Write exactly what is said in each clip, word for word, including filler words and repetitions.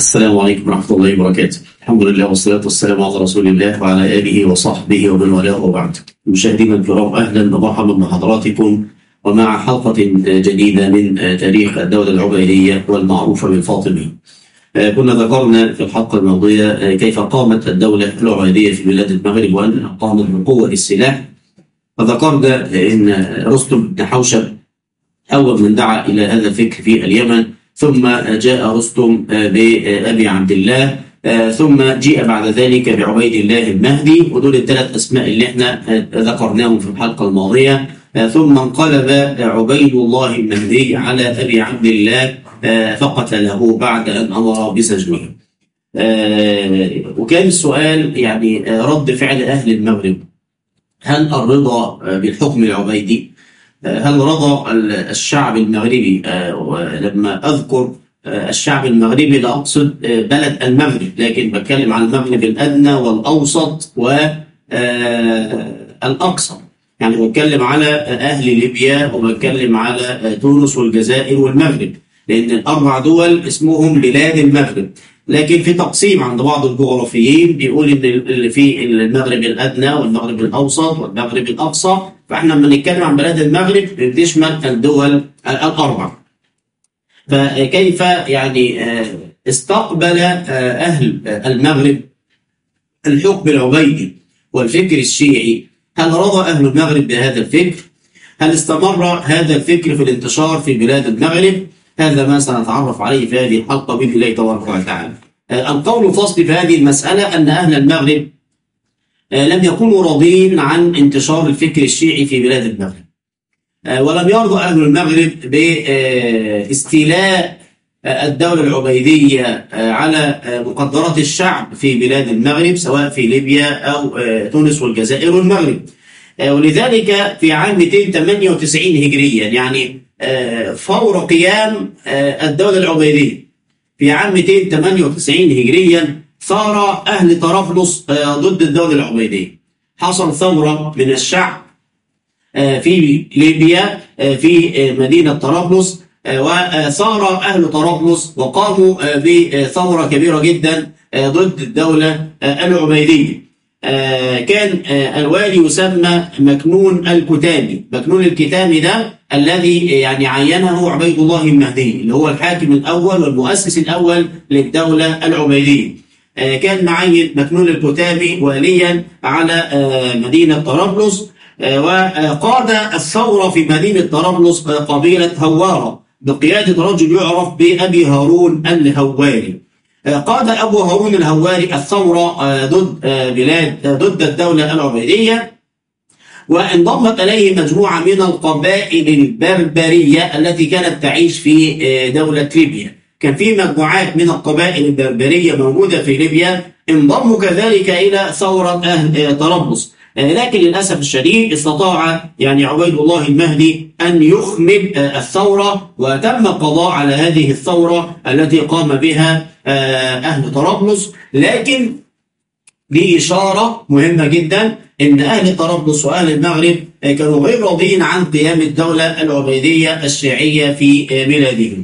السلام عليكم ورحمة الله وبركاته. الحمد لله والصلاة والسلام على رسول الله وعلى آله وصحبه ومن والاه وبعد. مشاهدينا الكرام، أهلا ومرحبا بحضراتكم ومع حلقة جديدة من تاريخ الدولة العبيدية والمعروفة بالفاطمي. كنا ذكرنا في الحلقة الماضية كيف قامت الدولة العبيدية في بلاد المغرب وأنها قامت بقوة السلاح، فذكرنا أن رستم بن حوشب أول من دعا إلى هذا الفكر في اليمن، ثم جاء رستم بأبي عبد الله، ثم جاء بعد ذلك بعبيد الله المهدي، ودول الثلاث أسماء اللي احنا ذكرناهم في الحلقة الماضية. ثم انقلب عبيد الله المهدي على أبي عبد الله فقتله بعد أن أمر بسجنه. وكان السؤال يعني رد فعل أهل المغرب: هل الرضا بالحكم العبيدي؟ هل رضى الشعب المغربي؟ لما أذكر الشعب المغربي لا أقصد بلد المغرب، لكن بتكلم عن المغرب الأدنى والأوسط والأقصى، يعني بتكلم على أهل ليبيا وبتكلم على تونس والجزائر والمغرب، لأن الأربع دول اسمهم بلاد المغرب. لكن في تقسيم عند بعض الجغرافيين بيقول ان اللي في المغرب الادنى والمغرب الاوسط والمغرب الاقصى، فاحنا لما نتكلم عن بلاد المغرب بتشمل الدول الاربع. فكيف يعني استقبل اهل المغرب الحكم العبيدي والفكر الشيعي؟ هل رضى اهل المغرب بهذا الفكر؟ هل استمر هذا الفكر في الانتشار في بلاد المغرب؟ هذا ما سنتعرف عليه في هذه الحلقة بإذن الله تبارك وتعالى. القول الفصل في هذه المسألة أن أهل المغرب لم يكونوا راضين عن انتشار الفكر الشيعي في بلاد المغرب، ولم يرضى أهل المغرب باستيلاء الدولة العبيدية على مقدرات الشعب في بلاد المغرب، سواء في ليبيا أو تونس والجزائر والمغرب. ولذلك في عام مئتين وثمانية وتسعين هجريا، يعني فور قيام الدولة العبيدية، في عام مئتين وثمانية وتسعين هجريا ثار أهل طرابلس ضد الدولة العبيدية. حصل ثورة من الشعب في ليبيا في مدينة طرابلس، وثار أهل طرابلس وقاموا بثورة كبيرة جدا ضد الدولة العبيدية. كان الوالي يسمى مكنون الكتامي. مكنون الكتامي ده الذي يعني عينه عبيد الله المهدي، اللي هو الحاكم الأول والمؤسس الأول للدولة العبيدية. كان معين مكنون الكتامي واليا على مدينة طرابلس، وقاد الثورة في مدينة طرابلس قبيلة هوارة بقيادة رجل يعرف بأبي هارون الهواري. قاد أبو هارون الهواري الثورة ضد بلاد ضد الدولة العبيدية، وانضمت إليه مجموعة من القبائل البربرية التي كانت تعيش في دولة ليبيا. كان في مجموعات من القبائل البربرية موجودة في ليبيا انضموا كذلك إلى ثورة أهل طرابلس، لكن للأسف الشديد استطاع يعني عبيد الله المهدي أن يخمد الثورة، وتم القضاء على هذه الثورة التي قام بها أهل طرابلس. لكن دي إشارة مهمة جدا إن أهل طرابلس وأهل المغرب كانوا غير راضين عن قيام الدولة العبيدية الشيعية في بلادهم.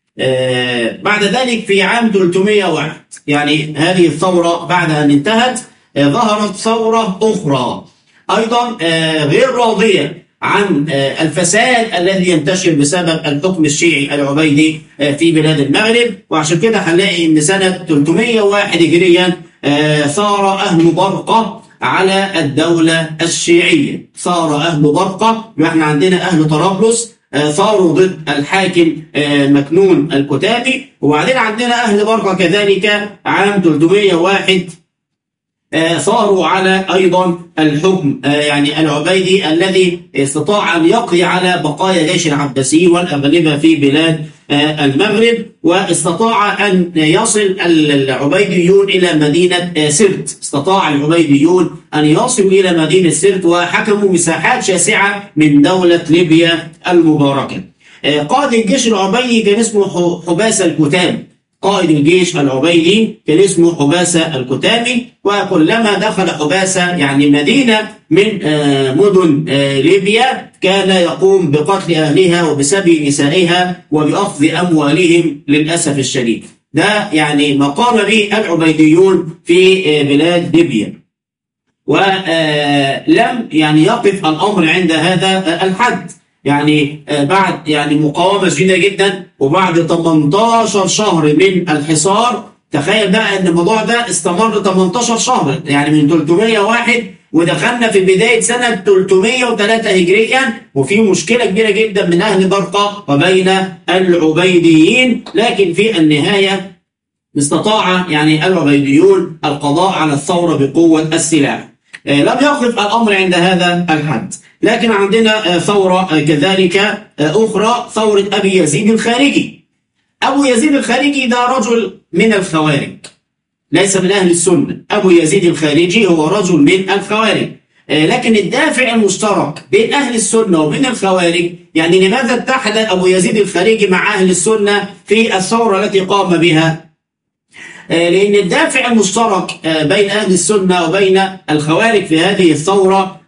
بعد ذلك في عام ثلاثمئة وواحد، يعني هذه الثورة بعد أن انتهت، ظهرت ثورة أخرى أيضا غير راضية عن الفساد الذي ينتشر بسبب الحكم الشيعي العبيدي في بلاد المغرب. وعشان كده هنلاقي ان سنة ثلاثمئة وواحد هجريا ثار أهل برقة على الدولة الشيعية. ثار أهل برقة، واحنا عندنا أهل طرابلس ثاروا ضد الحاكم مكنون الكتامي، وبعدين عندنا أهل برقة كذلك عام ثلاثمئة وواحد ثاروا على أيضا الحكم يعني العبيدي الذي استطاع أن يقضي على بقايا جيش العباسي والأغلبة في بلاد المغرب، واستطاع أن يصل العبيديون إلى مدينة سرت. استطاع العبيديون أن يصلوا إلى مدينة سرت وحكموا مساحات شاسعة من دولة ليبيا المباركة. قائد الجيش العبيدي كان اسمه حباسة الكتامي. قائد الجيش العبيدي كان اسمه حباسة الكتامي، وكلما دخل حباسة يعني مدينة من مدن ليبيا كان يقوم بقتل أهلها وبسبي نسائها وبأخذ أموالهم للأسف الشديد. ده يعني ما قام به العبيديون في بلاد ليبيا. ولم يعني يقف الأمر عند هذا الحد، يعني بعد يعني مقاومة شديدة جدا وبعد ثمانية عشر شهر من الحصار. تخيل بقى ان الموضوع ده استمر ثمانية عشر شهر، يعني من ثلاثمائة وواحد ودخلنا في بداية سنة ثلاثمائة وثلاثة هجريا، وفي مشكلة كبيرة جدا من أهل برقة وبين العبيديين، لكن في النهاية استطاع يعني العبيديون القضاء على الثورة بقوة السلاح. لم يقف الأمر عند هذا الحد، لكن عندنا ثورة كذلك أخرى، ثورة أبي يزيد الخارجي. أبو يزيد الخارجي ده رجل من الخوارج، ليس من أهل السنة. أبو يزيد الخارجي هو رجل من الخوارج، لكن الدافع المشترك بين أهل السنة وبين الخوارج، يعني لماذا اتحد أبو يزيد الخارجي مع أهل السنة في الثورة التي قام بها؟ لأن الدافع المشترك بين أهل السنة وبين الخوارج في هذه الثورة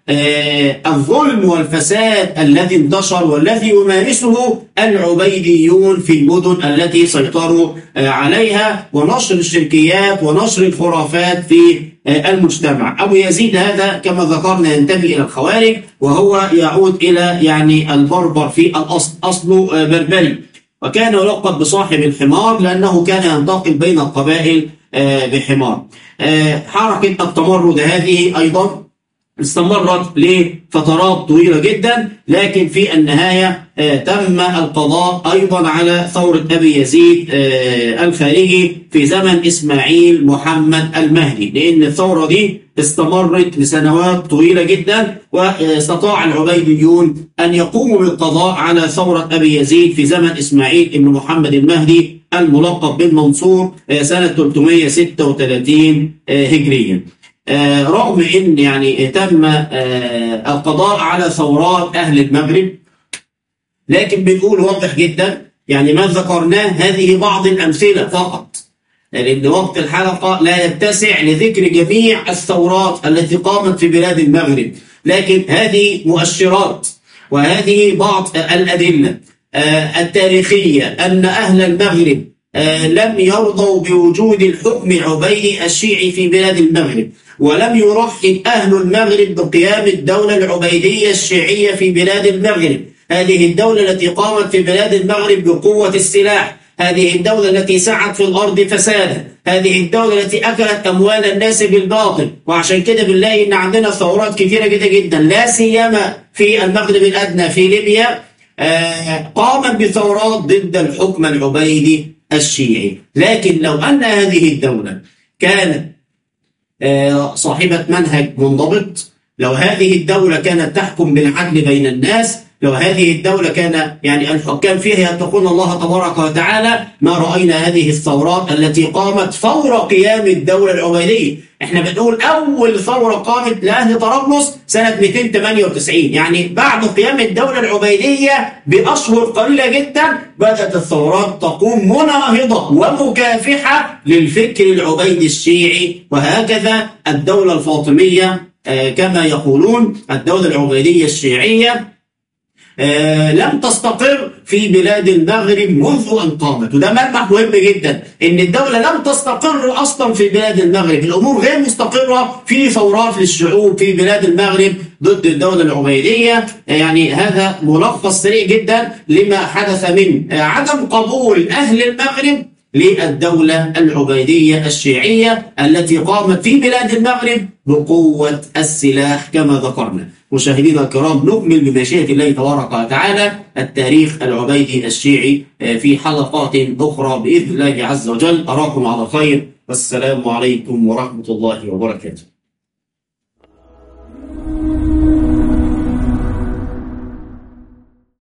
الظلم والفساد الذي انتشر والذي يمارسه العبيديون في المدن التي سيطروا عليها، ونشر الشركيات ونشر الخرافات في المجتمع. أبو يزيد هذا كما ذكرنا ينتمي إلى الخوارج، وهو يعود إلى يعني البربر في الأصل، أصله بربري، وكان يلقب بصاحب الحمار لأنه كان ينتقل بين القبائل بحمار. حركة التمرد هذه أيضا استمرت لفترات طويلة جدا، لكن في النهاية تم القضاء أيضا على ثورة أبي يزيد الخارجي في زمن إسماعيل محمد المهدي، لأن الثورة دي استمرت لسنوات طويلة جدا، واستطاع العبيديون أن يقوموا بالقضاء على ثورة أبي يزيد في زمن إسماعيل بن محمد المهدي الملقب بالمنصور سنة ثلاثمائة وستة وثلاثين هجريا. رغم أن يعني تم القضاء على ثورات أهل المغرب، لكن بنقول واضح جدا يعني ما ذكرناه هذه بعض الأمثلة فقط، لأن وقت الحلقة لا يتسع لذكر جميع الثورات التي قامت في بلاد المغرب، لكن هذه مؤشرات وهذه بعض الأدلة التاريخية أن أهل المغرب لم يرضوا بوجود الحكم العبيدي الشيعي في بلاد المغرب، ولم يرحب أهل المغرب بقيام الدولة العبيدية الشيعية في بلاد المغرب. هذه الدولة التي قامت في بلاد المغرب بقوة السلاح، هذه الدولة التي سعت في الأرض فسادا، هذه الدولة التي أكلت أموال الناس بالباطل. وعشان كده بنلاقي إن عندنا ثورات كثيرة جدا جدا، لا سيما في المغرب الأدنى في ليبيا قامت بثورات ضد الحكم العبيدي الشيعي. لكن لو أن هذه الدولة كانت صاحبة منهج منضبط، لو هذه الدولة كانت تحكم بالعدل بين الناس، لو هذه الدولة كان يعني الحكام فيها يتقون الله تبارك وتعالى، ما رأينا هذه الثورات التي قامت فور قيام الدولة العبيدية. احنا بنقول أول ثورة قامت لأهل طرابلس سنة مئتين وثمانية وتسعين، يعني بعد قيام الدولة العبيدية بأشهر قليلة جدا بدأت الثورات تقوم مناهضة ومكافحة للفكر العبيدي الشيعي. وهكذا الدولة الفاطمية كما يقولون الدولة العبيدية الشيعية آه لم تستقر في بلاد المغرب منذ أن قامت، وده ملمح مهم جدا إن الدولة لم تستقر أصلا في بلاد المغرب. الأمور غير مستقرة، في ثورات للشعوب في بلاد المغرب ضد الدولة العبيدية. يعني هذا ملخص سريع جدا لما حدث من عدم قبول أهل المغرب للدولة العبيدية الشيعية التي قامت في بلاد المغرب بقوة السلاح كما ذكرنا. مشاهدينا الكرام، نكمل بمشيئة الله تبارك وتعالى التاريخ العبيدي الشيعي في حلقات أخرى بإذن الله عز وجل. أراكم على خير، والسلام عليكم ورحمة الله وبركاته.